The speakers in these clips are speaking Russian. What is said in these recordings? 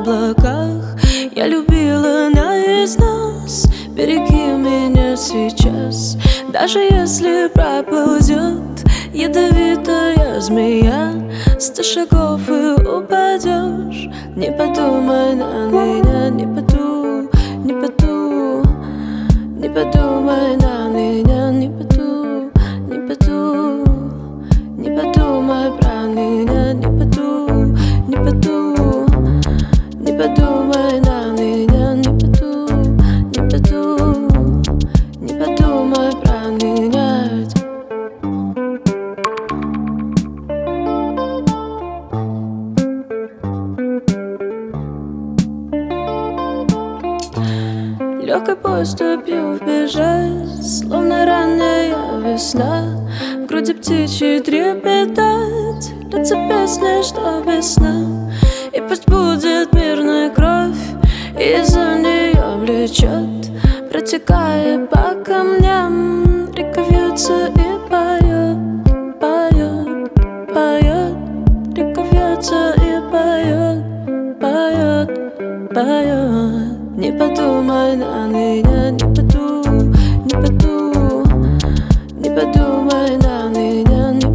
облаках. Я любила наизнос, береги меня сейчас. Даже если проползет ядовитая змея, 100 шагов и упадешь. Не подумай на меня, не подумай на меня, не подумай про меня, не подумай на меня, не подумай про меня. Легкой поступью вбежать, словно ранняя весна. В груди птичьей трепетать, льется песня, что весна. И пусть будет мирная кровь, и за нее влечет, протекая по камням, река вьется и поет, поет, поет. Река вьется и поет, поет, поет. Не подумай на меня, не подумай на меня, не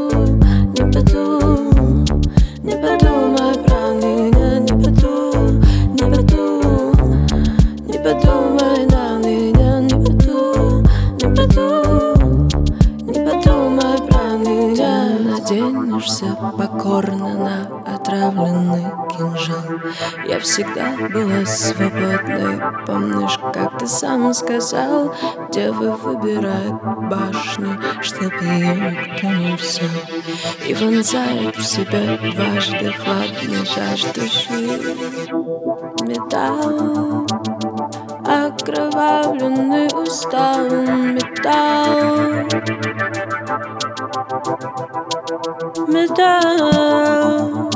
подумай про меня, не подумай на меня, не подумай про меня. Наденешься покорно на отравленный кинжал. Я всегда была свободной. Помнишь, как ты сам сказал, девы выбирают башню, чтоб ее никто не взял, и вонзает в себя дважды хладной жаждущий металл. Окровавленный усталым металл, металл.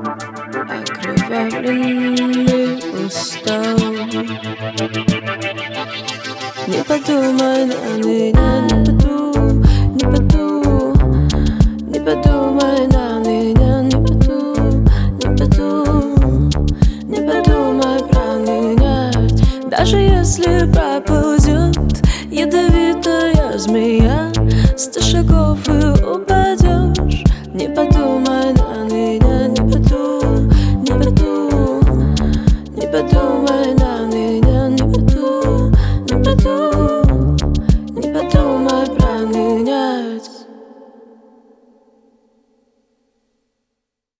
Окровавленный устал. Не подумай на меня, не подумай на меня, не подумай про меня. Даже если проползет ядовитая змея, 100 шагов и упадет.